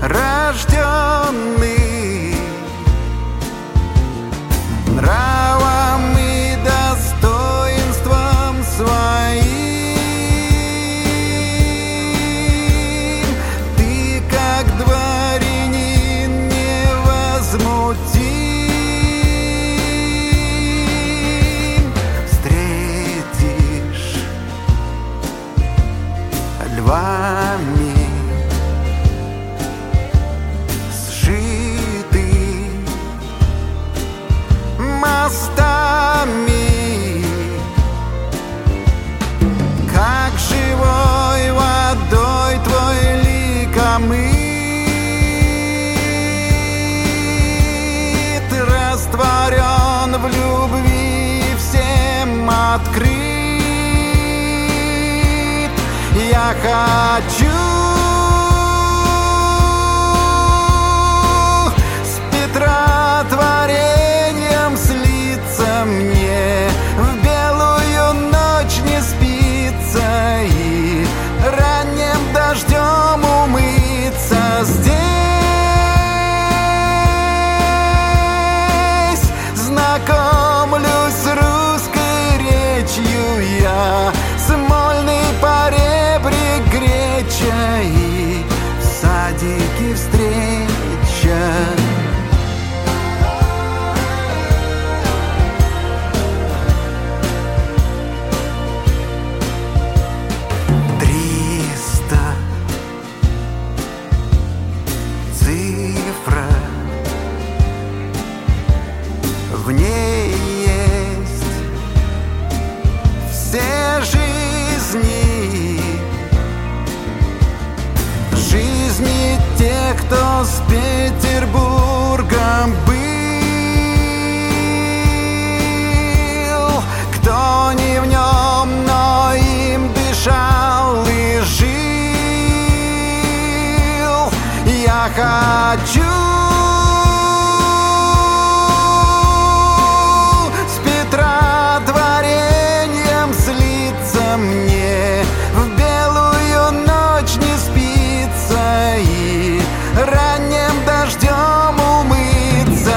рожденный нравом и достоинством своим. Ты, как дворянин, невозмутим, встретишь львами мостами, как живой водой твой лик омыт, растворен в любви, всем открыт. Я хочу с Петротворением слиться мне, в белую ночь не спится и ранним дождем умыться. Здесь знакомлюсь с русской речью я, смольный поребрик греча и в садике встреча. Цифра, в ней есть все жизни, жизни тех, кто с Петербургом был, кто не в нем, но им дышал и жил. Я хочу с Петротворением слиться мне, в белую ночь не спится и ранним дождем умыться.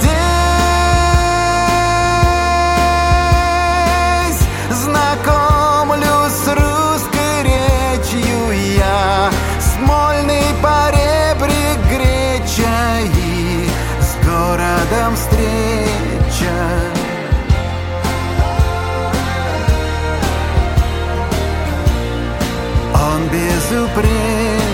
Здесь знакомлюсь с русской речью я, смольный поребрик греча и с городом встреча. Он безупречен.